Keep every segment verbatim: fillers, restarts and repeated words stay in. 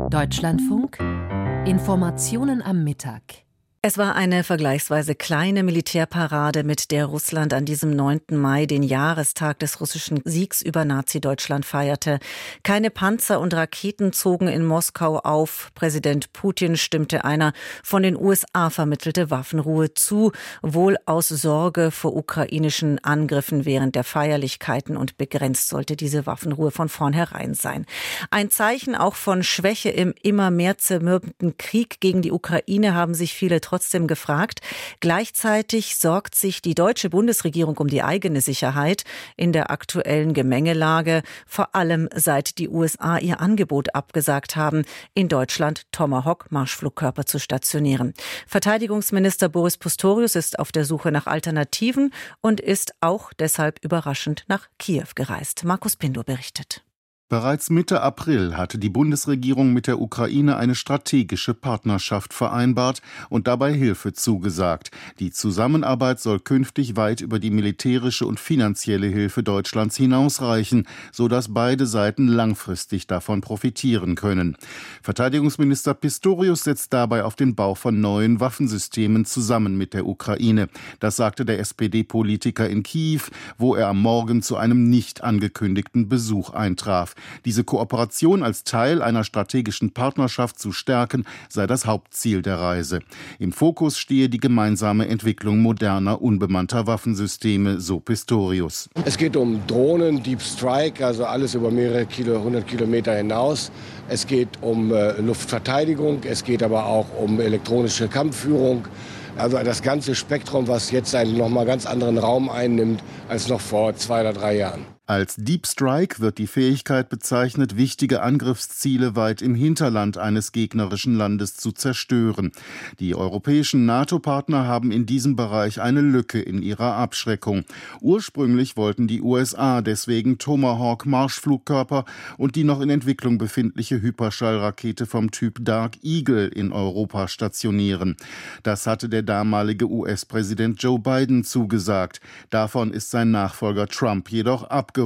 Deutschlandfunk. Informationen am Mittag. Es war eine vergleichsweise kleine Militärparade, mit der Russland an diesem neunten Mai den Jahrestag des russischen Siegs über Nazi-Deutschland feierte. Keine Panzer und Raketen zogen in Moskau auf. Präsident Putin stimmte einer von den U S A vermittelte Waffenruhe zu, wohl aus Sorge vor ukrainischen Angriffen während der Feierlichkeiten, und begrenzt sollte diese Waffenruhe von vornherein sein. Ein Zeichen auch von Schwäche im immer mehr zermürbenden Krieg gegen die Ukraine, haben sich viele trotzdem gefragt. Gleichzeitig sorgt sich die deutsche Bundesregierung um die eigene Sicherheit in der aktuellen Gemengelage, vor allem seit die U S A ihr Angebot abgesagt haben, in Deutschland Tomahawk-Marschflugkörper zu stationieren. Verteidigungsminister Boris Pistorius ist auf der Suche nach Alternativen und ist auch deshalb überraschend nach Kiew gereist. Markus Pindur berichtet. Bereits Mitte April hatte die Bundesregierung mit der Ukraine eine strategische Partnerschaft vereinbart und dabei Hilfe zugesagt. Die Zusammenarbeit soll künftig weit über die militärische und finanzielle Hilfe Deutschlands hinausreichen, sodass beide Seiten langfristig davon profitieren können. Verteidigungsminister Pistorius setzt dabei auf den Bau von neuen Waffensystemen zusammen mit der Ukraine. Das sagte der S P D-Politiker in Kiew, wo er am Morgen zu einem nicht angekündigten Besuch eintraf. Diese Kooperation als Teil einer strategischen Partnerschaft zu stärken, sei das Hauptziel der Reise. Im Fokus stehe die gemeinsame Entwicklung moderner, unbemannter Waffensysteme, so Pistorius. Es geht um Drohnen, Deep Strike, also alles über mehrere Kilo, hundert Kilometer hinaus. Es geht um äh, Luftverteidigung, es geht aber auch um elektronische Kampfführung. Also das ganze Spektrum, was jetzt einen nochmal ganz anderen Raum einnimmt als noch vor zwei oder drei Jahren. Als Deep Strike wird die Fähigkeit bezeichnet, wichtige Angriffsziele weit im Hinterland eines gegnerischen Landes zu zerstören. Die europäischen NATO-Partner haben in diesem Bereich eine Lücke in ihrer Abschreckung. Ursprünglich wollten die U S A deswegen Tomahawk-Marschflugkörper und die noch in Entwicklung befindliche Hyperschallrakete vom Typ Dark Eagle in Europa stationieren. Das hatte der damalige U S-Präsident Joe Biden zugesagt. Davon ist sein Nachfolger Trump jedoch abgerückt.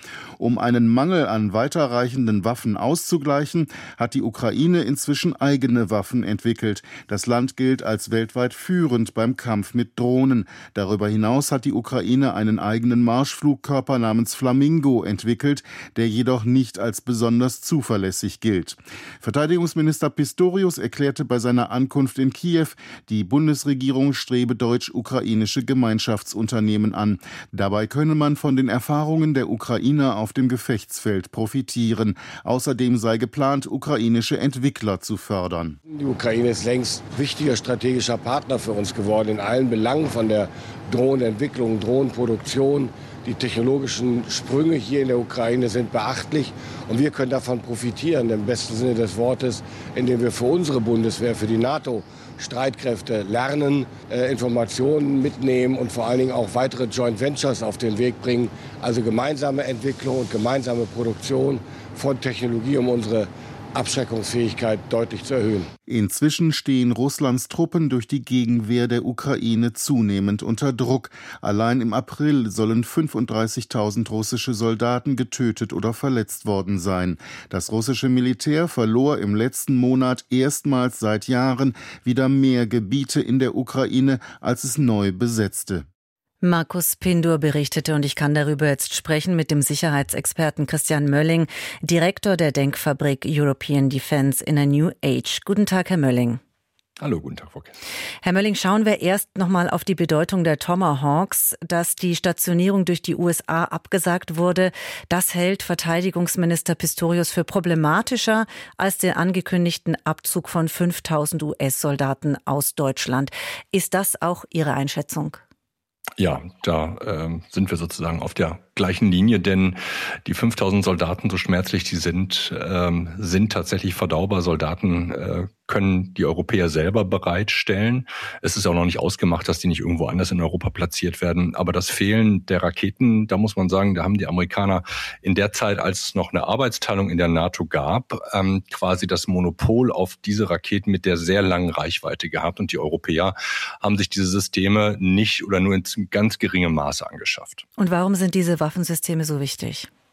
Um einen Mangel an weiterreichenden Waffen auszugleichen, hat die Ukraine inzwischen eigene Waffen entwickelt. Das Land gilt als weltweit führend beim Kampf mit Drohnen. Darüber hinaus hat die Ukraine einen eigenen Marschflugkörper namens Flamingo entwickelt, der jedoch nicht als besonders zuverlässig gilt. Verteidigungsminister Pistorius erklärte bei seiner Ankunft in Kiew, die Bundesregierung strebe deutsch-ukrainische Gemeinschaftsunternehmen an. Dabei könne man von den Erfahrungen der Ukrainer auf dem Gefechtsfeld profitieren. Außerdem sei geplant, ukrainische Entwickler zu fördern. Die Ukraine ist längst wichtiger strategischer Partner für uns geworden in allen Belangen, von der Drohnenentwicklung, Drohnenproduktion. Die technologischen Sprünge hier in der Ukraine sind beachtlich und wir können davon profitieren, im besten Sinne des Wortes, indem wir für unsere Bundeswehr, für die NATO Streitkräfte lernen, äh, Informationen mitnehmen und vor allen Dingen auch weitere Joint Ventures auf den Weg bringen. Also gemeinsame Entwicklung und gemeinsame Produktion von Technologie, um unsere Abschreckungsfähigkeit deutlich zu erhöhen. Inzwischen stehen Russlands Truppen durch die Gegenwehr der Ukraine zunehmend unter Druck. Allein im April sollen fünfunddreißigtausend russische Soldaten getötet oder verletzt worden sein. Das russische Militär verlor im letzten Monat erstmals seit Jahren wieder mehr Gebiete in der Ukraine, als es neu besetzte. Markus Pindur berichtete, und ich kann darüber jetzt sprechen mit dem Sicherheitsexperten Christian Mölling, Direktor der Denkfabrik European Defence in a New Age. Guten Tag, Herr Mölling. Hallo, guten Tag, Frau Kess. Herr Mölling, schauen wir erst nochmal auf die Bedeutung der Tomahawks. Dass die Stationierung durch die U S A abgesagt wurde, das hält Verteidigungsminister Pistorius für problematischer als den angekündigten Abzug von fünftausend U S-Soldaten aus Deutschland. Ist das auch Ihre Einschätzung? Ja, da äh, sind wir sozusagen auf der gleichen Linie, denn die fünftausend Soldaten, so schmerzlich die sind, ähm, sind tatsächlich verdaubar. Soldaten äh, können die Europäer selber bereitstellen. Es ist auch noch nicht ausgemacht, dass die nicht irgendwo anders in Europa platziert werden. Aber das Fehlen der Raketen, da muss man sagen, da haben die Amerikaner in der Zeit, als es noch eine Arbeitsteilung in der NATO gab, ähm, quasi das Monopol auf diese Raketen mit der sehr langen Reichweite gehabt. Und die Europäer haben sich diese Systeme nicht oder nur in ganz geringem Maße angeschafft. Und warum sind diese Waffensysteme so wichtig?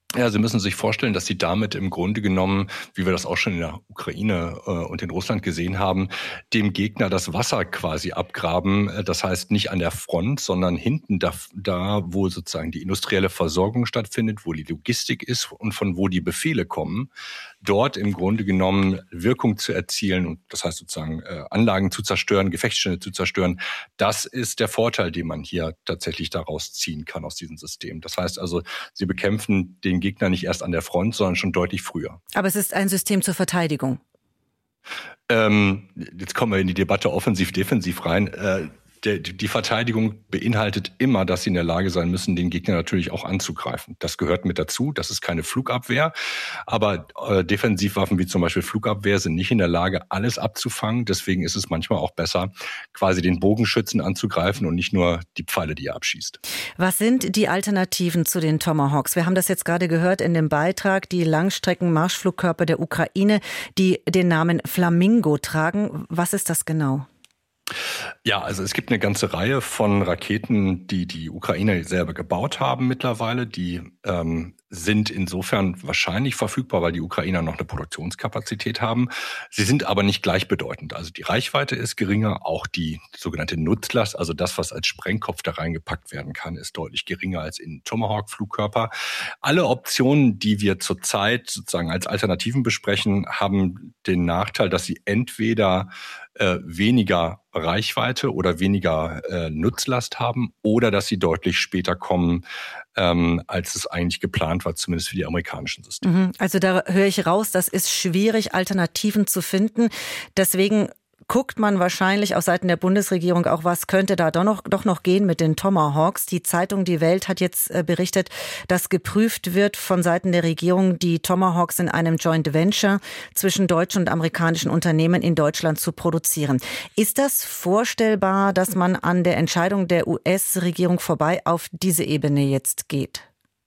Ja, Sie müssen sich vorstellen, dass Sie damit im Grunde genommen, wie wir das auch schon in der Ukraine äh, und in Russland gesehen haben, dem Gegner das Wasser quasi abgraben. Das heißt nicht an der Front, sondern hinten da, da, wo sozusagen die industrielle Versorgung stattfindet, wo die Logistik ist und von wo die Befehle kommen, dort im Grunde genommen Wirkung zu erzielen und das heißt sozusagen äh, Anlagen zu zerstören, Gefechtsstände zu zerstören. Das ist der Vorteil, den man hier tatsächlich daraus ziehen kann aus diesem System. Das heißt also, Sie bekämpfen den Gegner nicht erst an der Front, sondern schon deutlich früher. Aber es ist ein System zur Verteidigung. Ähm, jetzt kommen wir in die Debatte offensiv-defensiv rein. Äh, der, die Verteidigung beinhaltet immer, dass sie in der Lage sein müssen, den Gegner natürlich auch anzugreifen. Das gehört mit dazu. Das ist keine Flugabwehr. Aber äh, Defensivwaffen wie zum Beispiel Flugabwehr sind nicht in der Lage, alles abzufangen. Deswegen ist es manchmal auch besser, quasi den Bogenschützen anzugreifen und nicht nur die Pfeile, die er abschießt. Was sind die Alternativen zu den Tomahawks? Wir haben das jetzt gerade gehört in dem Beitrag, die Langstrecken-Marschflugkörper der Ukraine, die den Namen Flamingo tragen. Was ist das genau? Ja, also es gibt eine ganze Reihe von Raketen, die die Ukrainer selber gebaut haben mittlerweile. Die ähm, sind insofern wahrscheinlich verfügbar, weil die Ukrainer noch eine Produktionskapazität haben. Sie sind aber nicht gleichbedeutend. Also die Reichweite ist geringer, auch die sogenannte Nutzlast, also das, was als Sprengkopf da reingepackt werden kann, ist deutlich geringer als in Tomahawk-Flugkörper. Alle Optionen, die wir zurzeit sozusagen als Alternativen besprechen, haben den Nachteil, dass sie entweder äh, weniger Reichweite oder weniger äh, Nutzlast haben oder dass sie deutlich später kommen, ähm, als es eigentlich geplant war, zumindest für die amerikanischen Systeme. Also da höre ich raus, das ist schwierig, Alternativen zu finden. Deswegen guckt man wahrscheinlich auf Seiten der Bundesregierung auch, was könnte da doch noch, doch noch gehen mit den Tomahawks. Die Zeitung Die Welt hat jetzt berichtet, dass geprüft wird von Seiten der Regierung, die Tomahawks in einem Joint Venture zwischen deutschen und amerikanischen Unternehmen in Deutschland zu produzieren. Ist das vorstellbar, dass man an der Entscheidung der U S-Regierung vorbei auf diese Ebene jetzt geht?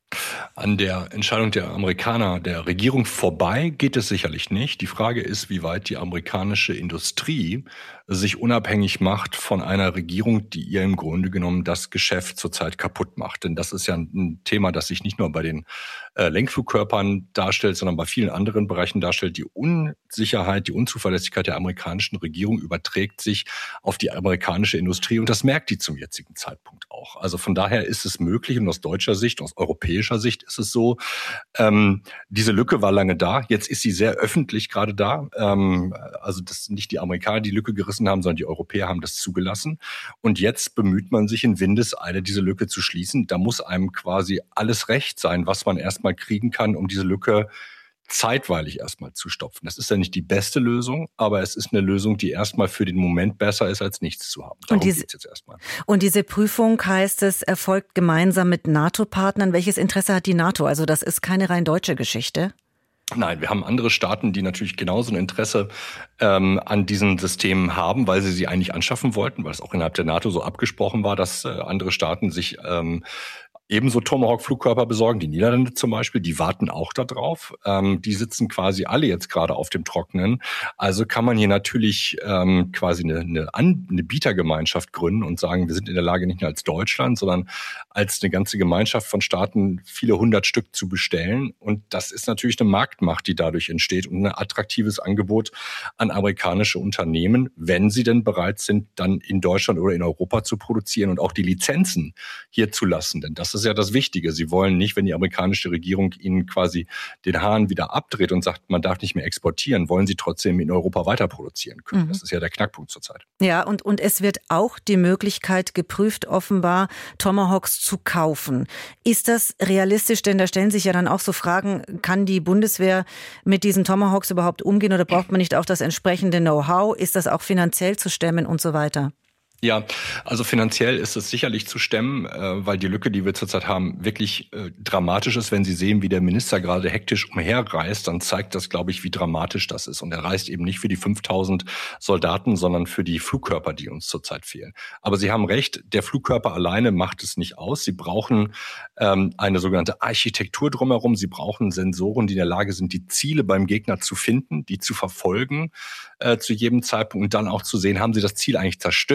An der Entscheidung der Amerikaner, der Regierung vorbei geht es sicherlich nicht. Die Frage ist, wie weit die amerikanische Industrie sich unabhängig macht von einer Regierung, die ihr im Grunde genommen das Geschäft zurzeit kaputt macht. Denn das ist ja ein Thema, das sich nicht nur bei den äh, Lenkflugkörpern darstellt, sondern bei vielen anderen Bereichen darstellt. Die Unsicherheit, die Unzuverlässigkeit der amerikanischen Regierung überträgt sich auf die amerikanische Industrie und das merkt die zum jetzigen Zeitpunkt auch. Also von daher ist es möglich und aus deutscher Sicht, aus europäischer Sicht ist es so, ähm, diese Lücke war lange da, jetzt ist sie sehr öffentlich gerade da. Ähm, also das nicht die Amerikaner die Lücke gerissen haben, sondern die Europäer haben das zugelassen. Und jetzt bemüht man sich in Windeseile, diese Lücke zu schließen. Da muss einem quasi alles recht sein, was man erstmal kriegen kann, um diese Lücke zeitweilig erstmal zu stopfen. Das ist ja nicht die beste Lösung, aber es ist eine Lösung, die erstmal für den Moment besser ist, als nichts zu haben. Darum geht's jetzt erstmal. Und diese Prüfung, heißt es, erfolgt gemeinsam mit NATO-Partnern. Welches Interesse hat die NATO? Also das ist keine rein deutsche Geschichte. Nein, wir haben andere Staaten, die natürlich genauso ein Interesse ähm, an diesen Systemen haben, weil sie sie eigentlich anschaffen wollten, weil es auch innerhalb der NATO so abgesprochen war, dass äh, andere Staaten sich ähm, ebenso Tomahawk-Flugkörper besorgen. Die Niederlande zum Beispiel, die warten auch da drauf. Ähm, die sitzen quasi alle jetzt gerade auf dem Trockenen. Also kann man hier natürlich ähm, quasi eine, eine, An- eine Bietergemeinschaft gründen und sagen, wir sind in der Lage, nicht nur als Deutschland, sondern als eine ganze Gemeinschaft von Staaten viele hundert Stück zu bestellen. Und das ist natürlich eine Marktmacht, die dadurch entsteht und ein attraktives Angebot an amerikanische Unternehmen, wenn sie denn bereit sind, dann in Deutschland oder in Europa zu produzieren und auch die Lizenzen hier zu lassen. Denn das ist ja das Wichtige. Sie wollen nicht, wenn die amerikanische Regierung ihnen quasi den Hahn wieder abdreht und sagt, man darf nicht mehr exportieren, wollen sie trotzdem in Europa weiter produzieren können. Mhm. Das ist ja der Knackpunkt zurzeit. Ja, und, und es wird auch die Möglichkeit geprüft, offenbar Tomahawks zu kaufen. Ist das realistisch? Denn da stellen sich ja dann auch so Fragen, kann die Bundeswehr mit diesen Tomahawks überhaupt umgehen oder braucht man nicht auch das entsprechende Know-how? Ist das auch finanziell zu stemmen und so weiter? Ja, also finanziell ist es sicherlich zu stemmen, äh, weil die Lücke, die wir zurzeit haben, wirklich äh, dramatisch ist. Wenn Sie sehen, wie der Minister gerade hektisch umherreist, dann zeigt das, glaube ich, wie dramatisch das ist. Und er reist eben nicht für die fünftausend Soldaten, sondern für die Flugkörper, die uns zurzeit fehlen. Aber Sie haben recht, der Flugkörper alleine macht es nicht aus. Sie brauchen ähm, eine sogenannte Architektur drumherum. Sie brauchen Sensoren, die in der Lage sind, die Ziele beim Gegner zu finden, die zu verfolgen äh, zu jedem Zeitpunkt und dann auch zu sehen, haben sie das Ziel eigentlich zerstört.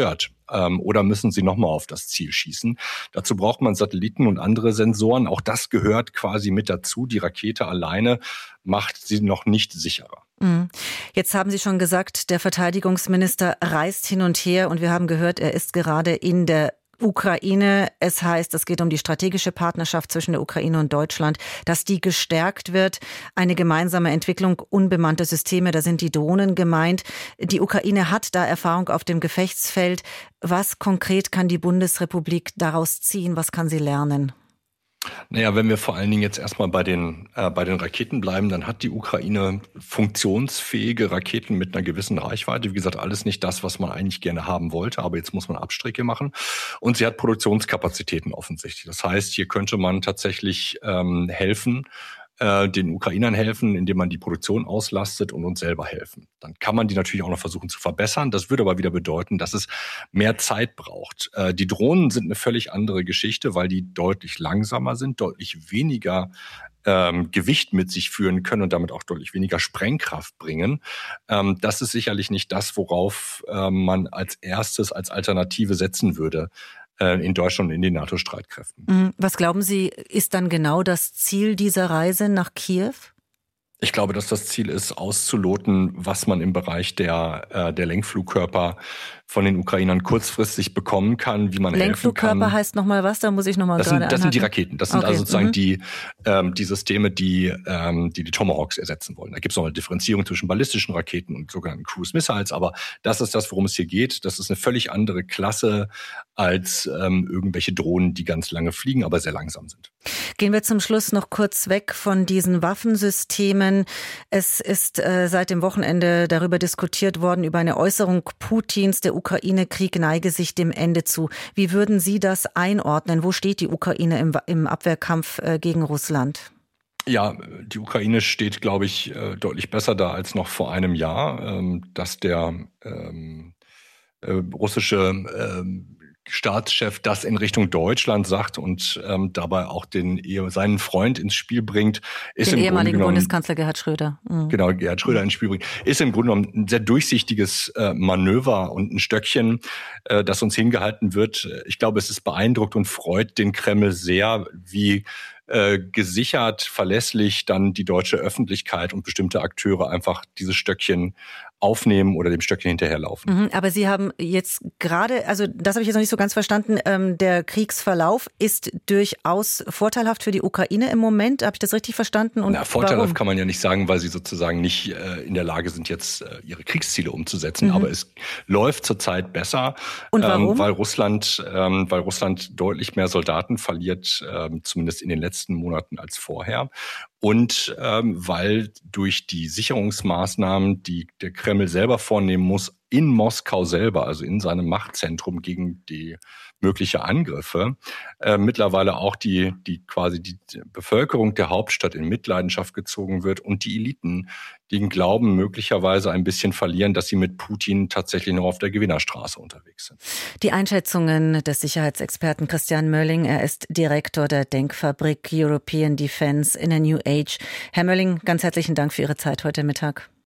ähm, oder müssen sie nochmal auf das Ziel schießen. Dazu braucht man Satelliten und andere Sensoren. Auch das gehört quasi mit dazu. Die Rakete alleine macht sie noch nicht sicherer. Jetzt haben Sie schon gesagt, der Verteidigungsminister reist hin und her und wir haben gehört, er ist gerade in der Ukraine. Es heißt, es geht um die strategische Partnerschaft zwischen der Ukraine und Deutschland, dass die gestärkt wird. Eine gemeinsame Entwicklung unbemannter Systeme, da sind die Drohnen gemeint. Die Ukraine hat da Erfahrung auf dem Gefechtsfeld. Was konkret kann die Bundesrepublik daraus ziehen? Was kann sie lernen? Naja, wenn wir vor allen Dingen jetzt erstmal bei den, äh, bei den Raketen bleiben, dann hat die Ukraine funktionsfähige Raketen mit einer gewissen Reichweite. Wie gesagt, alles nicht das, was man eigentlich gerne haben wollte, aber jetzt muss man Abstriche machen. Und sie hat Produktionskapazitäten offensichtlich. Das heißt, hier könnte man tatsächlich ähm, helfen, äh, den Ukrainern helfen, indem man die Produktion auslastet und uns selber helfen. Dann kann man die natürlich auch noch versuchen zu verbessern. Das würde aber wieder bedeuten, dass es mehr Zeit braucht. Äh, die Drohnen sind eine völlig andere Geschichte, weil die deutlich langsamer sind, deutlich weniger ähm, Gewicht mit sich führen können und damit auch deutlich weniger Sprengkraft bringen. Ähm, das ist sicherlich nicht das, worauf äh, man als erstes als Alternative setzen würde in Deutschland und in den NATO-Streitkräften. Was glauben Sie, ist dann genau das Ziel dieser Reise nach Kiew? Ich glaube, dass das Ziel ist, auszuloten, was man im Bereich der, äh, der Lenkflugkörper von den Ukrainern kurzfristig bekommen kann, wie man helfen kann. Lenkflugkörper heißt nochmal was? Da muss ich nochmal gerade anhalten. Das sind die Raketen. Das sind okay. also sozusagen mhm. die, ähm, die Systeme, die, ähm, die die Tomahawks ersetzen wollen. Da gibt es noch eine Differenzierung zwischen ballistischen Raketen und sogenannten Cruise Missiles. Aber das ist das, worum es hier geht. Das ist eine völlig andere Klasse als ähm, irgendwelche Drohnen, die ganz lange fliegen, aber sehr langsam sind. Gehen wir zum Schluss noch kurz weg von diesen Waffensystemen. Es ist äh, seit dem Wochenende darüber diskutiert worden, über eine Äußerung Putins, der Ukraine-Krieg neige sich dem Ende zu. Wie würden Sie das einordnen? Wo steht die Ukraine im, im Abwehrkampf äh, gegen Russland? Ja, die Ukraine steht, glaube ich, äh, deutlich besser da als noch vor einem Jahr. Ähm, dass der ähm, äh, russische ähm, Staatschef das in Richtung Deutschland sagt und ähm, dabei auch den seinen Freund ins Spiel bringt, ist den im ehemaligen Grunde genommen, Bundeskanzler Gerhard Schröder. Mhm. Genau, Gerhard Schröder ins Spiel bringt, ist im Grunde genommen ein sehr durchsichtiges äh, Manöver und ein Stöckchen, äh, das uns hingehalten wird. Ich glaube, es ist beeindruckt und freut den Kreml sehr, wie äh, gesichert, verlässlich dann die deutsche Öffentlichkeit und bestimmte Akteure einfach dieses Stöckchen aufnehmen oder dem Stöckchen hinterherlaufen. Mhm, aber Sie haben jetzt gerade, also das habe ich jetzt noch nicht so ganz verstanden, ähm, der Kriegsverlauf ist durchaus vorteilhaft für die Ukraine im Moment. Habe ich das richtig verstanden? Und Na, vorteilhaft warum? kann man ja nicht sagen, weil sie sozusagen nicht äh, in der Lage sind, jetzt äh, ihre Kriegsziele umzusetzen. Mhm. Aber es läuft zurzeit besser, Und warum? Ähm, weil Russland, ähm, weil Russland deutlich mehr Soldaten verliert, ähm, zumindest in den letzten Monaten als vorher. Und ähm, weil durch die Sicherungsmaßnahmen, die der Kreml selber vornehmen muss, in Moskau selber, also in seinem Machtzentrum gegen die mögliche Angriffe, äh, mittlerweile auch die, die quasi die Bevölkerung der Hauptstadt in Mitleidenschaft gezogen wird und die Eliten, die den Glauben möglicherweise ein bisschen verlieren, dass sie mit Putin tatsächlich noch auf der Gewinnerstraße unterwegs sind. Die Einschätzungen des Sicherheitsexperten Christian Mölling, er ist Direktor der Denkfabrik European Defence in a New Age. Herr Mölling, ganz herzlichen Dank für Ihre Zeit heute Mittag.